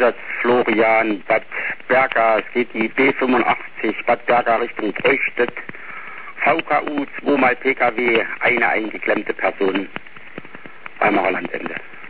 Einsatz Florian, Bad Berka, es geht die B85, Bad Berka Richtung Breustedt, VKU, 2 mal PKW, eine eingeklemmte Person, Weimarer Landende.